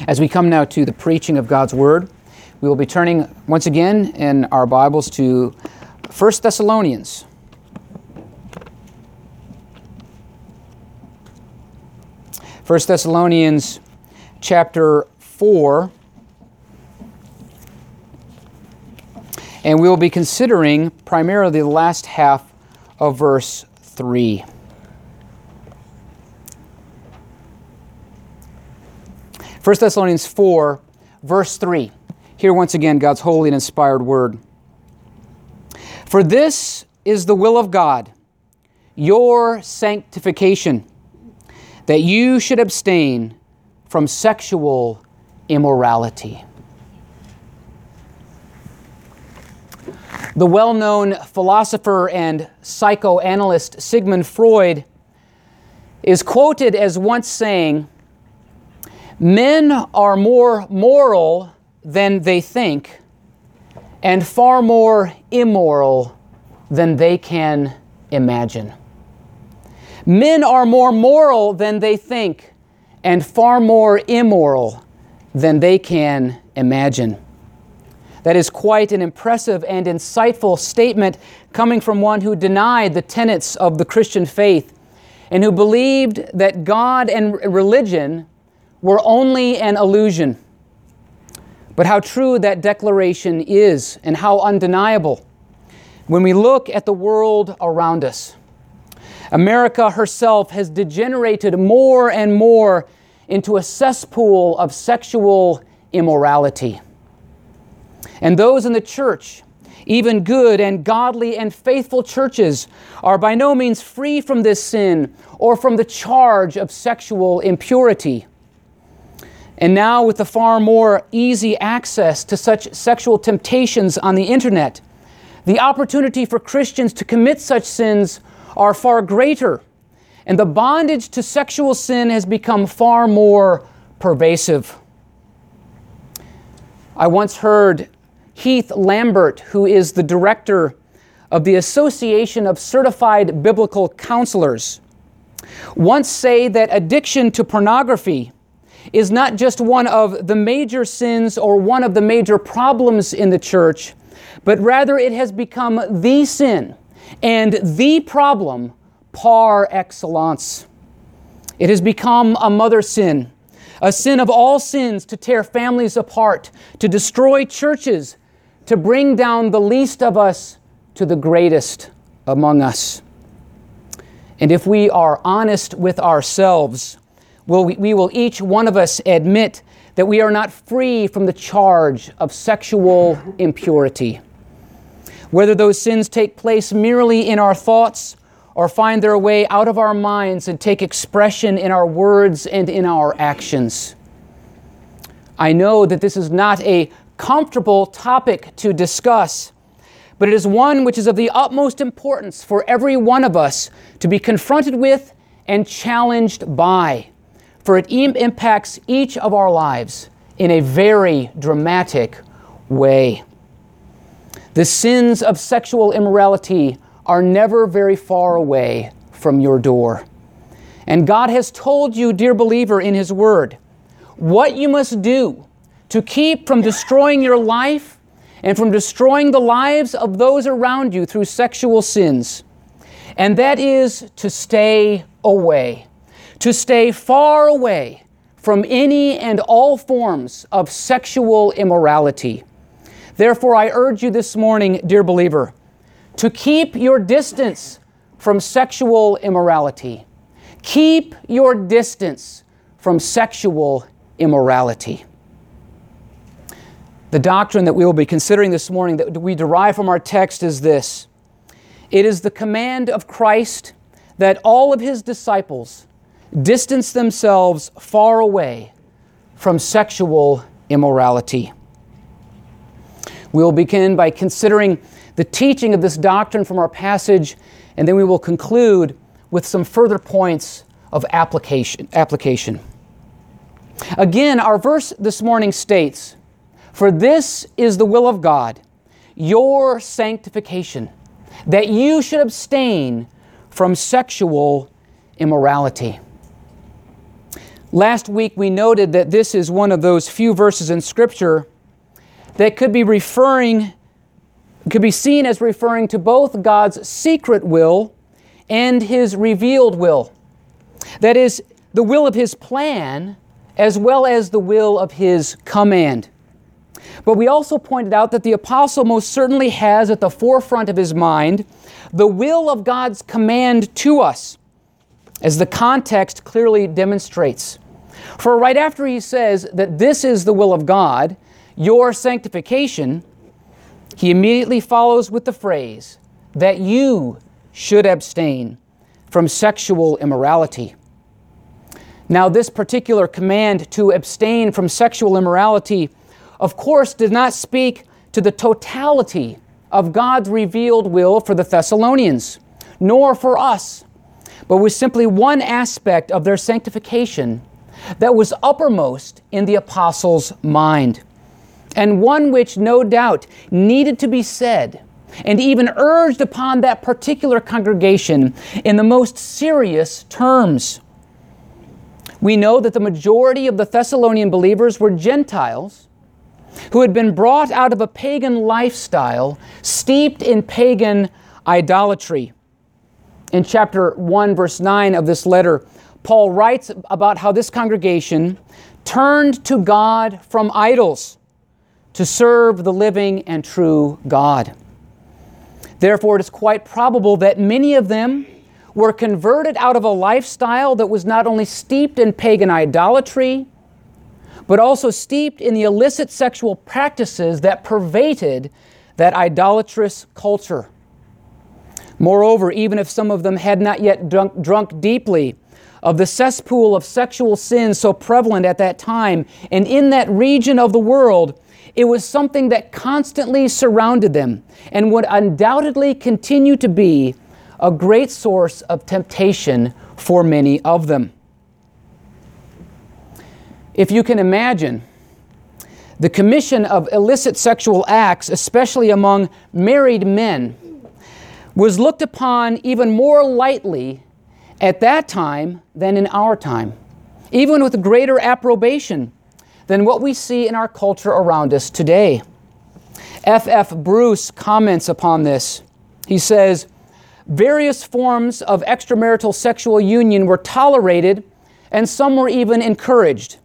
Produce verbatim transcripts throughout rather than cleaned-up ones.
As we come now to the preaching of God's Word, we will be turning once again in our Bibles to First Thessalonians. First Thessalonians chapter four. And we will be considering primarily the last half of verse three. First Thessalonians four, verse three. Here once again, God's holy and inspired word. For this is the will of God, your sanctification, that you should abstain from sexual immorality. The well-known philosopher and psychoanalyst Sigmund Freud is quoted as once saying, "Men are more moral than they think, and far more immoral than they can imagine." Men are more moral than they think, and far more immoral than they can imagine. That is quite an impressive and insightful statement coming from one who denied the tenets of the Christian faith and who believed that God and religion were only an illusion. But how true that declaration is and how undeniable when we look at the world around us. America herself has degenerated more and more into a cesspool of sexual immorality. And those in the church, even good and godly and faithful churches, are by no means free from this sin or from the charge of sexual impurity. And now with the far more easy access to such sexual temptations on the internet, the opportunity for Christians to commit such sins are far greater, and the bondage to sexual sin has become far more pervasive. I once heard Heath Lambert, who is the director of the Association of Certified Biblical Counselors, once say that addiction to pornography is not just one of the major sins or one of the major problems in the church, but rather it has become the sin and the problem par excellence. It has become a mother sin, a sin of all sins to tear families apart, to destroy churches, to bring down the least of us to the greatest among us. And if we are honest with ourselves, Will we, we will each one of us admit that we are not free from the charge of sexual impurity. Whether those sins take place merely in our thoughts or find their way out of our minds and take expression in our words and in our actions. I know that this is not a comfortable topic to discuss, but it is one which is of the utmost importance for every one of us to be confronted with and challenged by. For it im- impacts each of our lives in a very dramatic way. The sins of sexual immorality are never very far away from your door. And God has told you, dear believer, in His Word, what you must do to keep from destroying your life and from destroying the lives of those around you through sexual sins. And that is to stay away. To stay far away from any and all forms of sexual immorality. Therefore, I urge you this morning, dear believer, to keep your distance from sexual immorality. Keep your distance from sexual immorality. The doctrine that we will be considering this morning that we derive from our text is this. It is the command of Christ that all of His disciples distance themselves far away from sexual immorality. We will begin by considering the teaching of this doctrine from our passage, and then we will conclude with some further points of application. application. Again, our verse this morning states, "For this is the will of God, your sanctification, that you should abstain from sexual immorality." Last week we noted that this is one of those few verses in Scripture that could be referring, could be seen as referring to both God's secret will and His revealed will. That is, the will of His plan as well as the will of His command. But we also pointed out that the apostle most certainly has at the forefront of his mind the will of God's command to us, as the context clearly demonstrates. For right after he says that this is the will of God, your sanctification, he immediately follows with the phrase that you should abstain from sexual immorality. Now, this particular command to abstain from sexual immorality, of course, did not speak to the totality of God's revealed will for the Thessalonians, nor for us, but was simply one aspect of their sanctification that was uppermost in the apostles' mind, and one which no doubt needed to be said and even urged upon that particular congregation in the most serious terms. We know that the majority of the Thessalonian believers were Gentiles who had been brought out of a pagan lifestyle steeped in pagan idolatry. In chapter one, verse nine of this letter, Paul writes about how this congregation turned to God from idols to serve the living and true God. Therefore, it is quite probable that many of them were converted out of a lifestyle that was not only steeped in pagan idolatry, but also steeped in the illicit sexual practices that pervaded that idolatrous culture. Moreover, even if some of them had not yet drunk, drunk deeply of the cesspool of sexual sin so prevalent at that time and in that region of the world, it was something that constantly surrounded them and would undoubtedly continue to be a great source of temptation for many of them. If you can imagine, the commission of illicit sexual acts, especially among married men, was looked upon even more lightly at that time than in our time, even with greater approbation than what we see in our culture around us today. F F Bruce comments upon this. He says, various forms of extramarital sexual union were tolerated and some were even encouraged.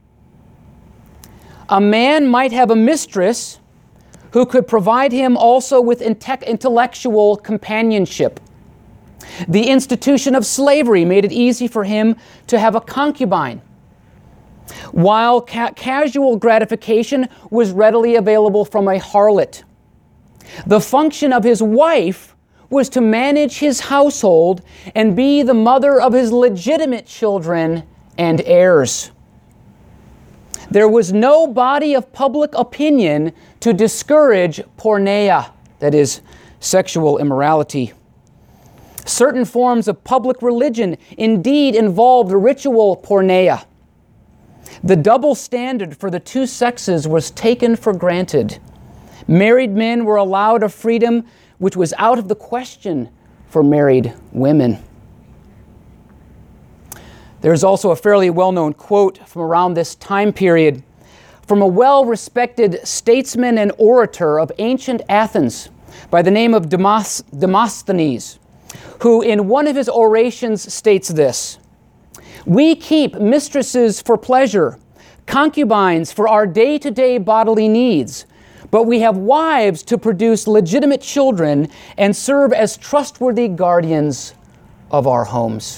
A man might have a mistress who could provide him also with inte- intellectual companionship. The institution of slavery made it easy for him to have a concubine, while ca- casual gratification was readily available from a harlot. The function of his wife was to manage his household and be the mother of his legitimate children and heirs. There was no body of public opinion to discourage porneia, that is, sexual immorality. Certain forms of public religion indeed involved ritual porneia. The double standard for the two sexes was taken for granted. Married men were allowed a freedom which was out of the question for married women. There's also a fairly well-known quote from around this time period from a well-respected statesman and orator of ancient Athens by the name of Demos- Demosthenes, who in one of his orations states this: "We keep mistresses for pleasure, concubines for our day-to-day bodily needs, but we have wives to produce legitimate children and serve as trustworthy guardians of our homes."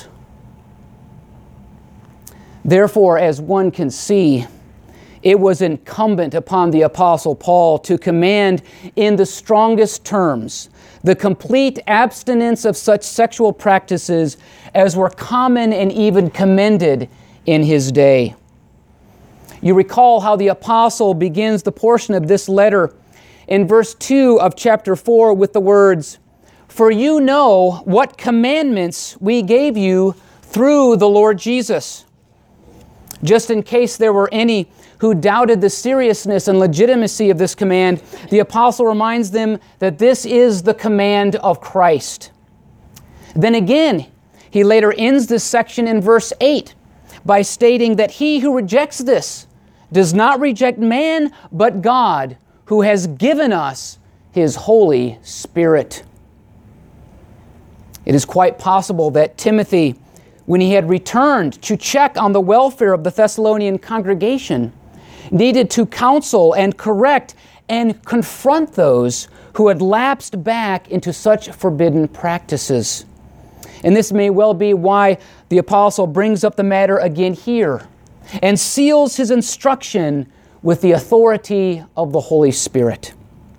Therefore, as one can see, it was incumbent upon the Apostle Paul to command in the strongest terms the complete abstinence of such sexual practices as were common and even commended in his day. You recall how the apostle begins the portion of this letter in verse two of chapter four with the words, "For you know what commandments we gave you through the Lord Jesus." Just in case there were any who doubted the seriousness and legitimacy of this command, the apostle reminds them that this is the command of Christ. Then again, he later ends this section in verse eight by stating that he who rejects this does not reject man, but God, who has given us His Holy Spirit. It is quite possible that Timothy, when he had returned to check on the welfare of the Thessalonian congregation, needed to counsel and correct and confront those who had lapsed back into such forbidden practices. And this may well be why the apostle brings up the matter again here and seals his instruction with the authority of the Holy Spirit.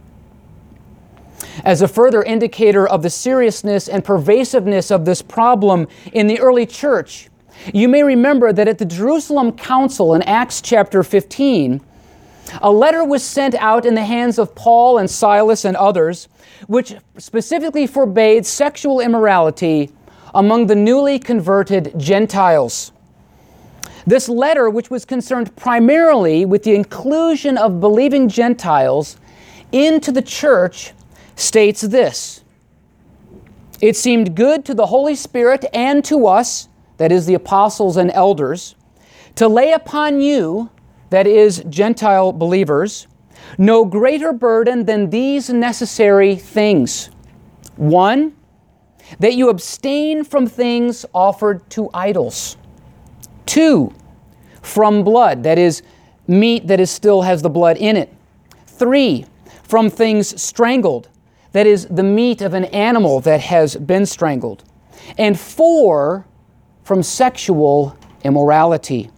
As a further indicator of the seriousness and pervasiveness of this problem in the early church, you may remember that at the Jerusalem Council in Acts chapter fifteen, a letter was sent out in the hands of Paul and Silas and others, which specifically forbade sexual immorality among the newly converted Gentiles. This letter, which was concerned primarily with the inclusion of believing Gentiles into the church, states this: "It seemed good to the Holy Spirit and to us," that is the apostles and elders, "to lay upon you," that is Gentile believers, "no greater burden than these necessary things. One, that you abstain from things offered to idols. Two, from blood," that is meat that is still has the blood in it. Three, from things strangled, that is the meat of an animal that has been strangled. And four, from sexual immorality.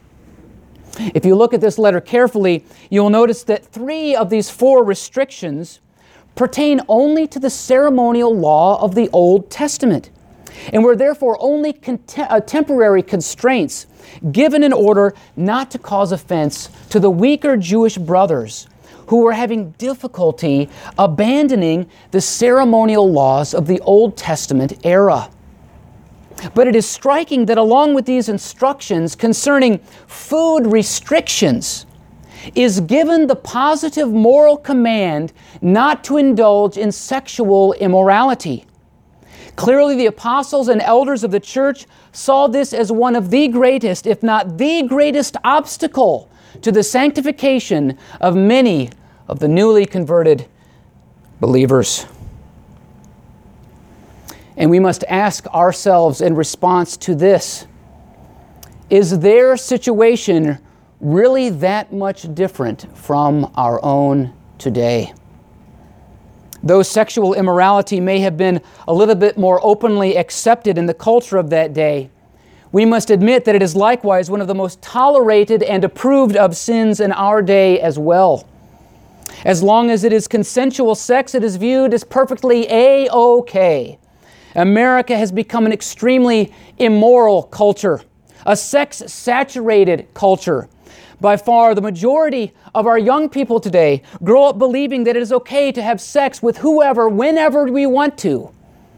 If you look at this letter carefully, you'll notice that three of these four restrictions pertain only to the ceremonial law of the Old Testament, and were therefore only cont- uh, temporary constraints given in order not to cause offense to the weaker Jewish brothers who were having difficulty abandoning the ceremonial laws of the Old Testament era. But it is striking that along with these instructions concerning food restrictions is given the positive moral command not to indulge in sexual immorality. Clearly, the apostles and elders of the church saw this as one of the greatest, if not the greatest obstacle to the sanctification of many of the newly converted believers. And we must ask ourselves in response to this: is their situation really that much different from our own today? Though sexual immorality may have been a little bit more openly accepted in the culture of that day, we must admit that it is likewise one of the most tolerated and approved of sins in our day as well. As long as it is consensual sex, it is viewed as perfectly A-OK. America has become an extremely immoral culture, a sex-saturated culture. By far, the majority of our young people today grow up believing that it is okay to have sex with whoever, whenever we want to.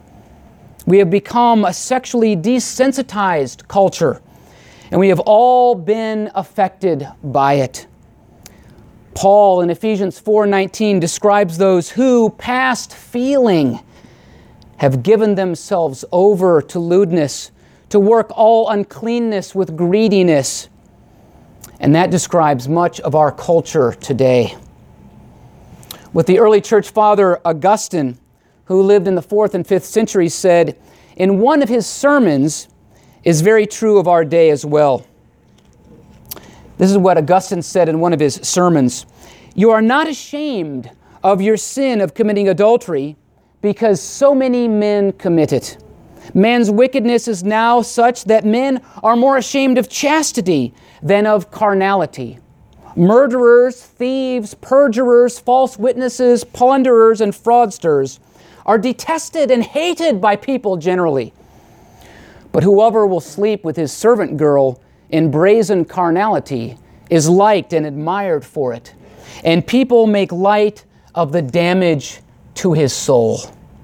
We have become a sexually desensitized culture, and we have all been affected by it. Paul in Ephesians four nineteen describes those who, past feeling, have given themselves over to lewdness, to work all uncleanness with greediness. And that describes much of our culture today. What the early church father Augustine, who lived in the fourth and fifth centuries, said in one of his sermons is very true of our day as well. This is what Augustine said in one of his sermons: "You are not ashamed of your sin of committing adultery, because so many men commit it. Man's wickedness is now such that men are more ashamed of chastity than of carnality. Murderers, thieves, perjurers, false witnesses, plunderers, and fraudsters are detested and hated by people generally. But whoever will sleep with his servant girl in brazen carnality is liked and admired for it, and people make light of the damage to his soul."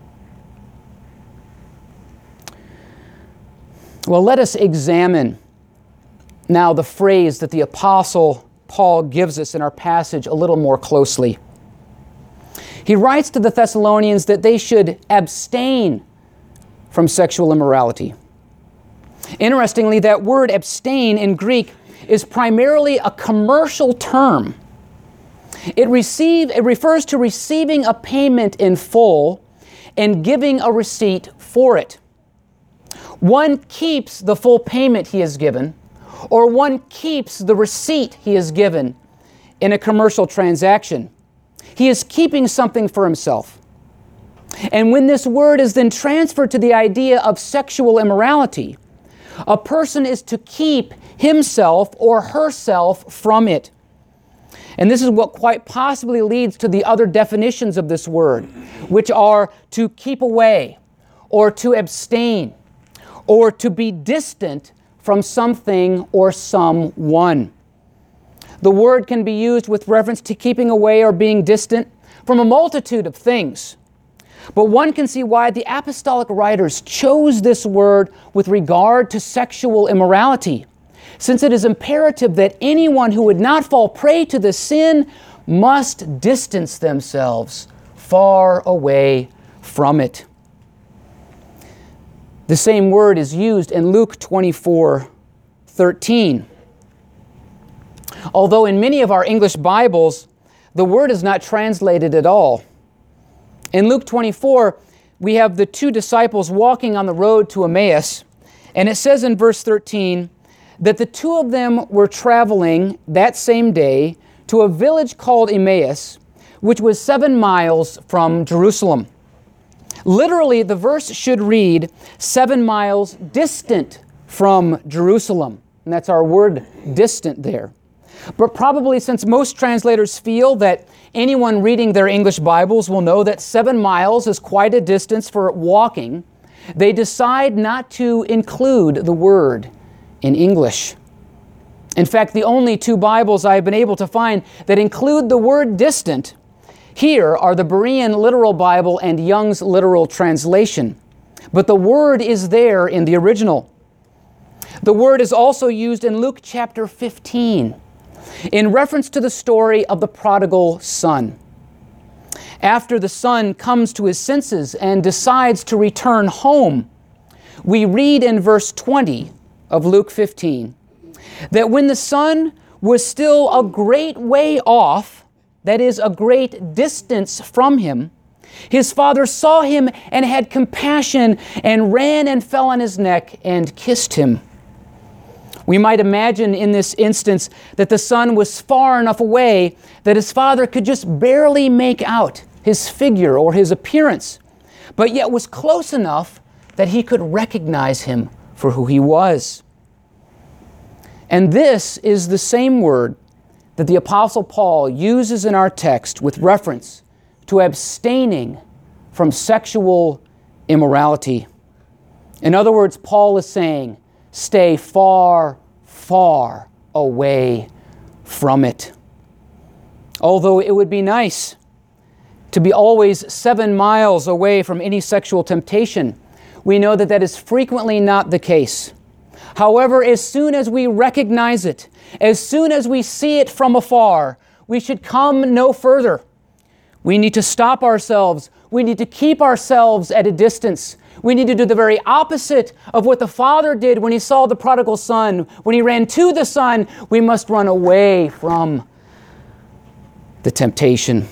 Well, let us examine now the phrase that the Apostle Paul gives us in our passage a little more closely. He writes to the Thessalonians that they should abstain from sexual immorality. Interestingly, that word abstain in Greek is primarily a commercial term. It, receive, it refers to receiving a payment in full and giving a receipt for it. One keeps the full payment he has given, or one keeps the receipt he has given in a commercial transaction. He is keeping something for himself. And when this word is then transferred to the idea of sexual immorality, a person is to keep himself or herself from it. And this is what quite possibly leads to the other definitions of this word, which are to keep away, or to abstain, or to be distant from something or someone. The word can be used with reference to keeping away or being distant from a multitude of things. But one can see why the apostolic writers chose this word with regard to sexual immorality, since it is imperative that anyone who would not fall prey to the sin must distance themselves far away from it. The same word is used in Luke twenty-four thirteen. Although in many of our English Bibles, the word is not translated at all. In Luke twenty-four, we have the two disciples walking on the road to Emmaus, and it says in verse thirteen that the two of them were traveling that same day to a village called Emmaus, which was seven miles from Jerusalem. Literally, the verse should read, seven miles distant from Jerusalem. And that's our word distant there. But probably since most translators feel that anyone reading their English Bibles will know that seven miles is quite a distance for walking, they decide not to include the word in English. In fact, the only two Bibles I have been able to find that include the word distant here are the Berean Literal Bible and Young's Literal Translation. But the word is there in the original. The word is also used in Luke chapter fifteen in reference to the story of the prodigal son. After the son comes to his senses and decides to return home, we read in verse twenty of Luke fifteen that when the son was still a great way off, that is, a great distance from him, his father saw him and had compassion and ran and fell on his neck and kissed him. We might imagine in this instance that the son was far enough away that his father could just barely make out his figure or his appearance, but yet was close enough that he could recognize him for who he was. And this is the same word that the Apostle Paul uses in our text with reference to abstaining from sexual immorality. In other words, Paul is saying, stay far, far away from it. Although it would be nice to be always seven miles away from any sexual temptation, we know that that is frequently not the case. However, as soon as we recognize it, as soon as we see it from afar, we should come no further. We need to stop ourselves. We need to keep ourselves at a distance. We need to do the very opposite of what the father did when he saw the prodigal son. When he ran to the son, we must run away from the temptation.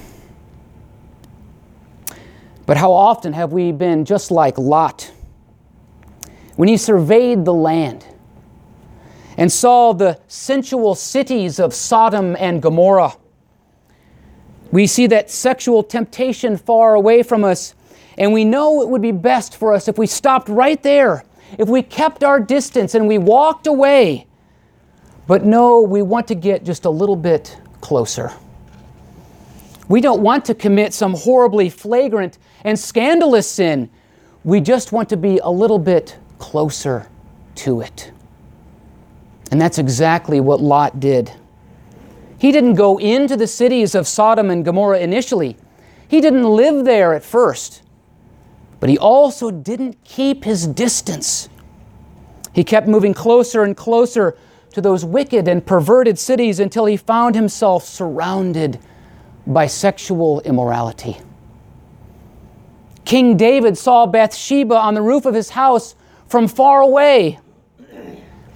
But how often have we been just like Lot when he surveyed the land and saw the sensual cities of Sodom and Gomorrah? We see that sexual temptation far away from us, and we know it would be best for us if we stopped right there, if we kept our distance and we walked away. But no, we want to get just a little bit closer. We don't want to commit some horribly flagrant and scandalous sin. We just want to be a little bit closer to it. And that's exactly what Lot did. He didn't go into the cities of Sodom and Gomorrah initially. He didn't live there at first. But he also didn't keep his distance. He kept moving closer and closer to those wicked and perverted cities until he found himself surrounded by sexual immorality. King David saw Bathsheba on the roof of his house from far away.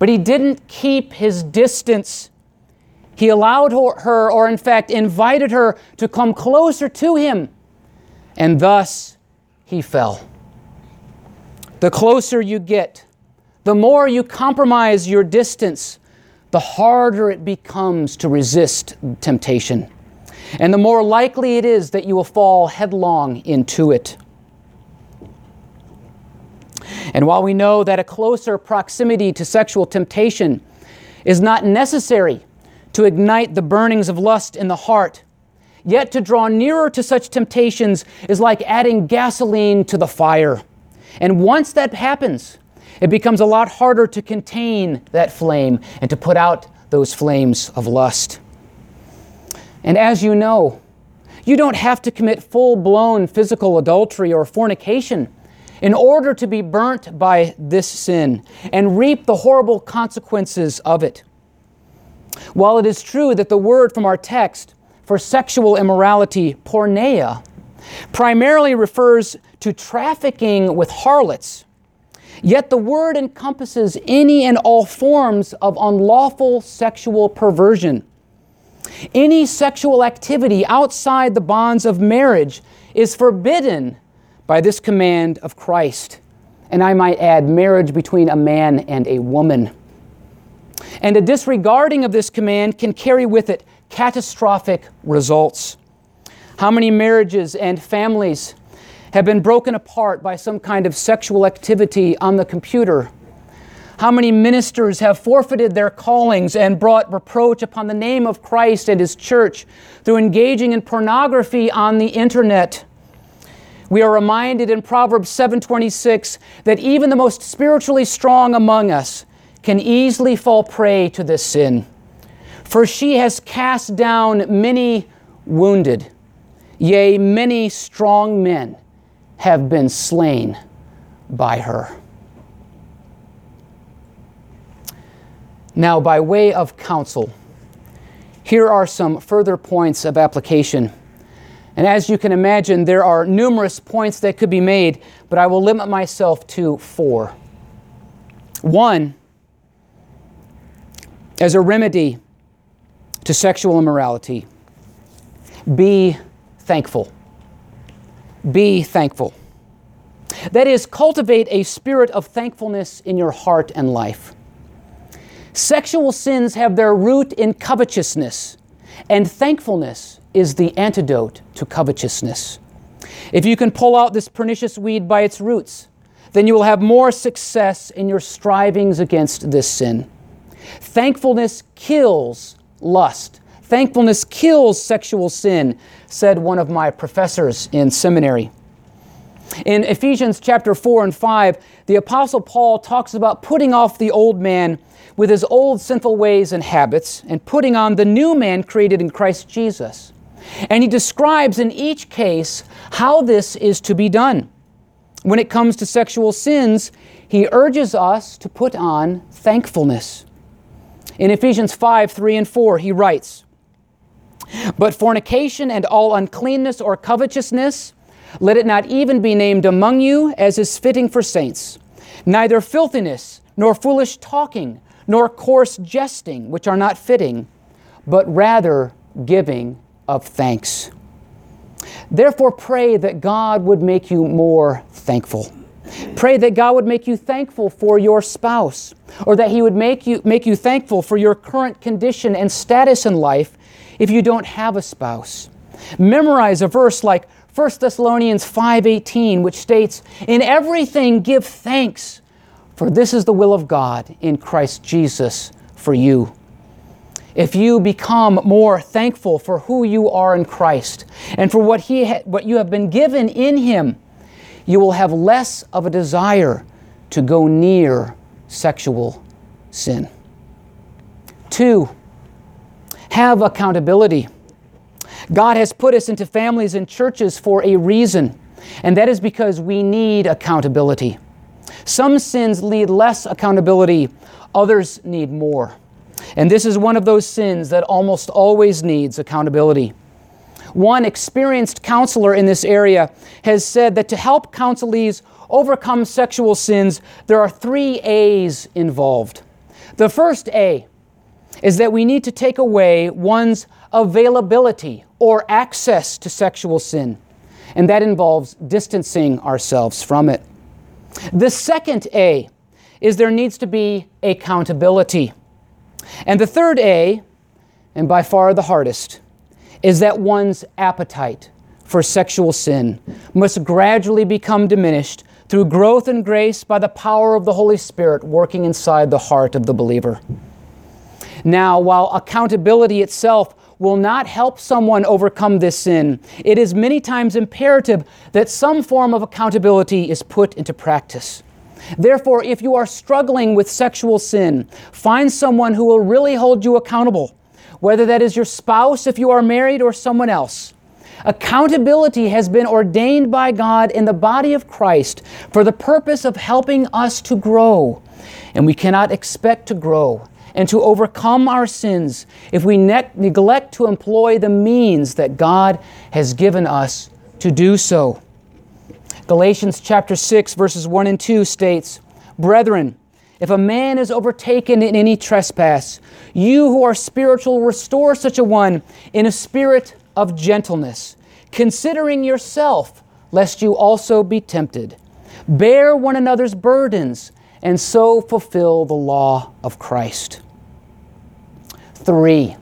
But he didn't keep his distance. He allowed her, or in fact invited her, to come closer to him, and thus he fell. The closer you get, the more you compromise your distance, the harder it becomes to resist temptation, and the more likely it is that you will fall headlong into it. And while we know that a closer proximity to sexual temptation is not necessary to ignite the burnings of lust in the heart, yet to draw nearer to such temptations is like adding gasoline to the fire. And once that happens, it becomes a lot harder to contain that flame and to put out those flames of lust. And as you know, you don't have to commit full-blown physical adultery or fornication in order to be burnt by this sin and reap the horrible consequences of it. While it is true that the word from our text for sexual immorality, porneia, primarily refers to trafficking with harlots, yet the word encompasses any and all forms of unlawful sexual perversion. Any sexual activity outside the bonds of marriage is forbidden by this command of Christ. And I might add, marriage between a man and a woman. And a disregarding of this command can carry with it catastrophic results. How many marriages and families have been broken apart by some kind of sexual activity on the computer? How many ministers have forfeited their callings and brought reproach upon the name of Christ and His church through engaging in pornography on the internet? We are reminded in Proverbs seven twenty-six that even the most spiritually strong among us can easily fall prey to this sin. For she has cast down many wounded, yea, many strong men have been slain by her. Now, by way of counsel, here are some further points of application. And as you can imagine, there are numerous points that could be made, but I will limit myself to four. One, as a remedy to sexual immorality, be thankful. Be thankful. That is, cultivate a spirit of thankfulness in your heart and life. Sexual sins have their root in covetousness, and thankfulness is the antidote to covetousness. If you can pull out this pernicious weed by its roots, then you will have more success in your strivings against this sin. Thankfulness kills lust. Thankfulness kills sexual sin, said one of my professors in seminary. In Ephesians chapter four and five, the Apostle Paul talks about putting off the old man with his old sinful ways and habits and putting on the new man created in Christ Jesus. And he describes in each case how this is to be done. When it comes to sexual sins, he urges us to put on thankfulness. In Ephesians five, three and four, he writes, "But fornication and all uncleanness or covetousness, let it not even be named among you as is fitting for saints. Neither filthiness, nor foolish talking, nor coarse jesting, which are not fitting, but rather giving of thanks." Therefore pray that God would make you more thankful. Pray that God would make you thankful for your spouse, or that He would make you, make you thankful for your current condition and status in life if you don't have a spouse. Memorize a verse like First Thessalonians five eighteen, which states, "In everything give thanks, for this is the will of God in Christ Jesus for you." If you become more thankful for who you are in Christ and for what He ha- what you have been given in Him, you will have less of a desire to go near sexual sin. Two, have accountability. God has put us into families and churches for a reason, and that is because we need accountability. Some sins need less accountability, others need more. And this is one of those sins that almost always needs accountability. One experienced counselor in this area has said that to help counselees overcome sexual sins, there are three A's involved. The first A is that we need to take away one's availability or access to sexual sin, and that involves distancing ourselves from it. The second A is there needs to be accountability. And the third A, and by far the hardest, is that one's appetite for sexual sin must gradually become diminished through growth in grace by the power of the Holy Spirit working inside the heart of the believer. Now, while accountability itself will not help someone overcome this sin, it is many times imperative that some form of accountability is put into practice. Therefore, if you are struggling with sexual sin, find someone who will really hold you accountable, whether that is your spouse if you are married or someone else. Accountability has been ordained by God in the body of Christ for the purpose of helping us to grow. And we cannot expect to grow and to overcome our sins if we ne- neglect to employ the means that God has given us to do so. Galatians chapter six, verses one and two states, "Brethren, if a man is overtaken in any trespass, you who are spiritual restore such a one in a spirit of gentleness, considering yourself, lest you also be tempted. Bear one another's burdens, and so fulfill the law of Christ." Three,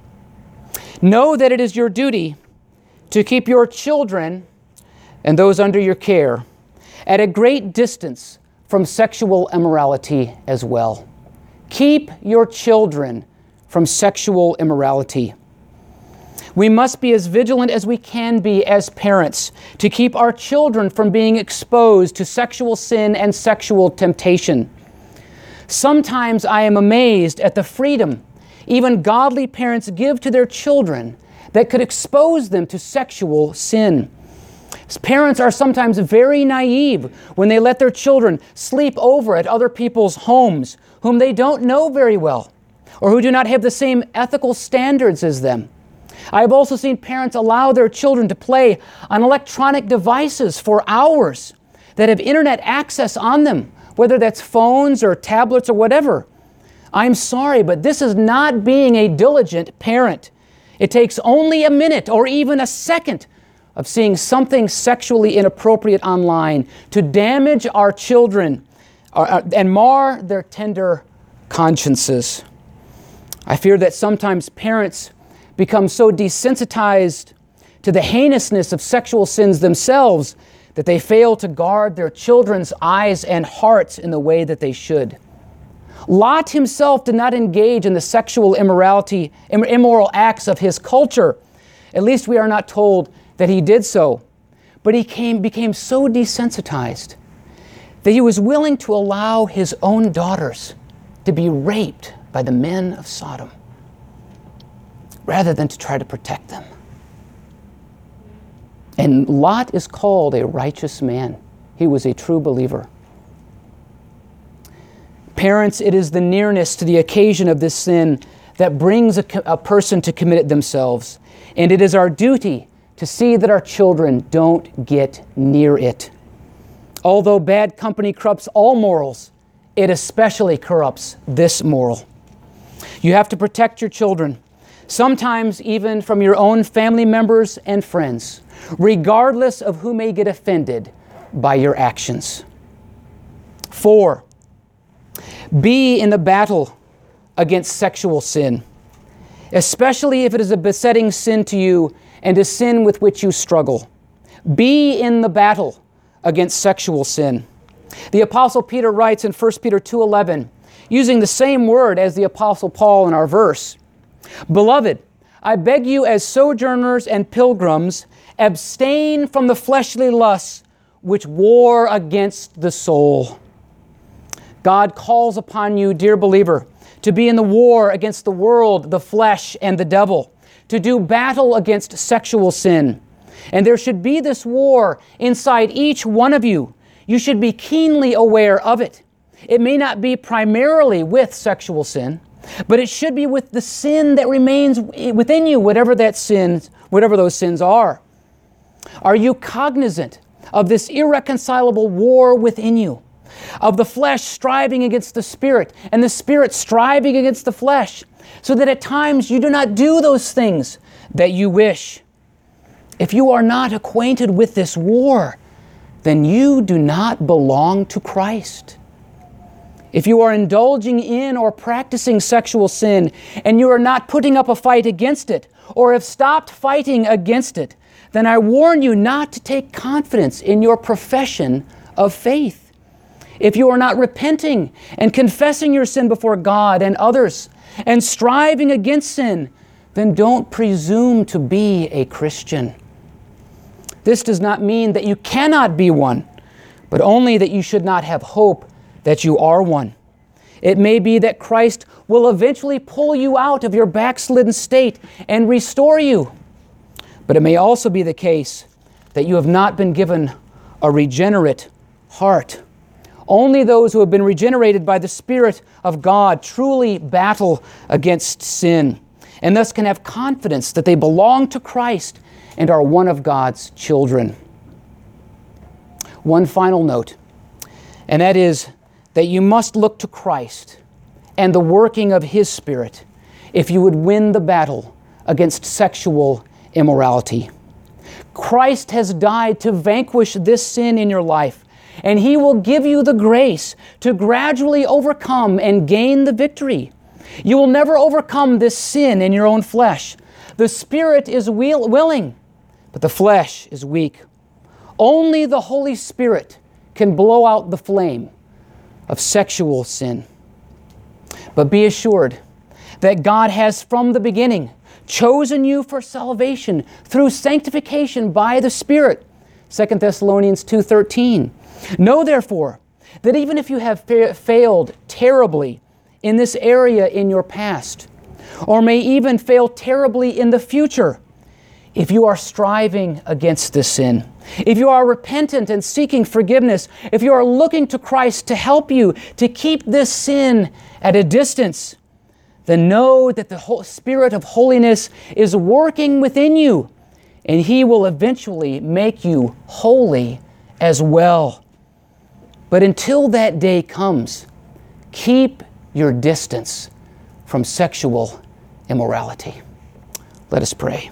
know that it is your duty to keep your children and those under your care at a great distance from sexual immorality as well. Keep your children from sexual immorality. We must be as vigilant as we can be as parents to keep our children from being exposed to sexual sin and sexual temptation. Sometimes I am amazed at the freedom even godly parents give to their children that could expose them to sexual sin. Parents are sometimes very naive when they let their children sleep over at other people's homes whom they don't know very well or who do not have the same ethical standards as them. I have also seen parents allow their children to play on electronic devices for hours that have internet access on them, whether that's phones or tablets or whatever. I'm sorry, but this is not being a diligent parent. It takes only a minute or even a second of seeing something sexually inappropriate online to damage our children and mar their tender consciences. I fear that sometimes parents become so desensitized to the heinousness of sexual sins themselves that they fail to guard their children's eyes and hearts in the way that they should. Lot himself did not engage in the sexual immorality, immoral acts of his culture. At least we are not told that he did so. But he came, became so desensitized that he was willing to allow his own daughters to be raped by the men of Sodom rather than to try to protect them. And Lot is called a righteous man. He was a true believer. Parents, it is the nearness to the occasion of this sin that brings a, a person to commit it themselves. And it is our duty to see that our children don't get near it. Although bad company corrupts all morals, it especially corrupts this moral. You have to protect your children, sometimes even from your own family members and friends, regardless of who may get offended by your actions. Four, be in the battle against sexual sin, especially if it is a besetting sin to you and a sin with which you struggle. Be in the battle against sexual sin. The Apostle Peter writes in First Peter two eleven, using the same word as the Apostle Paul in our verse, "Beloved, I beg you as sojourners and pilgrims, abstain from the fleshly lusts which war against the soul." God calls upon you, dear believer, to be in the war against the world, the flesh, and the devil, to do battle against sexual sin. And there should be this war inside each one of you. You should be keenly aware of it. It may not be primarily with sexual sin, but it should be with the sin that remains within you, whatever that sin, whatever those sins are. Are you cognizant of this irreconcilable war within you? of the flesh striving against the Spirit, and the Spirit striving against the flesh, so that at times you do not do those things that you wish. If you are not acquainted with this war, then you do not belong to Christ. If you are indulging in or practicing sexual sin, and you are not putting up a fight against it, or have stopped fighting against it, then I warn you not to take confidence in your profession of faith. If you are not repenting and confessing your sin before God and others, and striving against sin, then don't presume to be a Christian. This does not mean that you cannot be one, but only that you should not have hope that you are one. It may be that Christ will eventually pull you out of your backslidden state and restore you. But it may also be the case that you have not been given a regenerate heart. Only those who have been regenerated by the Spirit of God truly battle against sin, and thus can have confidence that they belong to Christ and are one of God's children. One final note, and that is that you must look to Christ and the working of His Spirit if you would win the battle against sexual immorality. Christ has died to vanquish this sin in your life, and He will give you the grace to gradually overcome and gain the victory. You will never overcome this sin in your own flesh. The Spirit is will- willing, but the flesh is weak. Only the Holy Spirit can blow out the flame of sexual sin. But be assured that God has from the beginning chosen you for salvation through sanctification by the Spirit. Second Thessalonians two thirteen. Know therefore that even if you have fa- failed terribly in this area in your past, or may even fail terribly in the future, if you are striving against this sin, if you are repentant and seeking forgiveness, if you are looking to Christ to help you to keep this sin at a distance, then know that the Spirit of holiness is working within you, and He will eventually make you holy as well. But until that day comes, keep your distance from sexual immorality. Let us pray.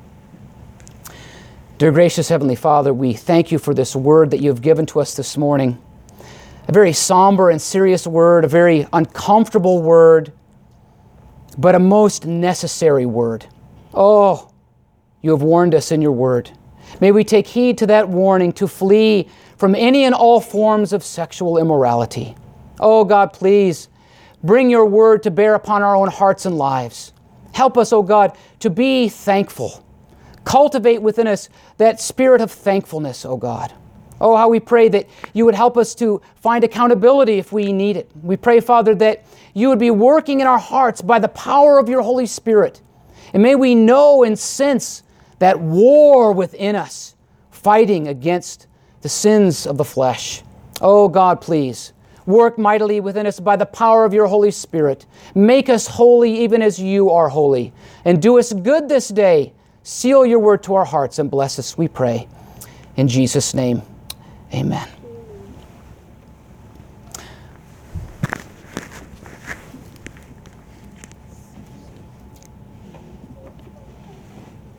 Dear gracious Heavenly Father, we thank You for this word that You have given to us this morning. A very somber and serious word, a very uncomfortable word, but a most necessary word. Oh, You have warned us in Your word. May we take heed to that warning to flee from any and all forms of sexual immorality. Oh God, please bring Your word to bear upon our own hearts and lives. Help us, oh God, to be thankful. Cultivate within us that spirit of thankfulness, oh God. Oh, how we pray that You would help us to find accountability if we need it. We pray, Father, that You would be working in our hearts by the power of Your Holy Spirit. And may we know and sense that war within us, fighting against the sins of the flesh. Oh God, please work mightily within us by the power of Your Holy Spirit. Make us holy even as You are holy. And do us good this day. Seal Your word to our hearts and bless us, we pray. In Jesus' name, amen.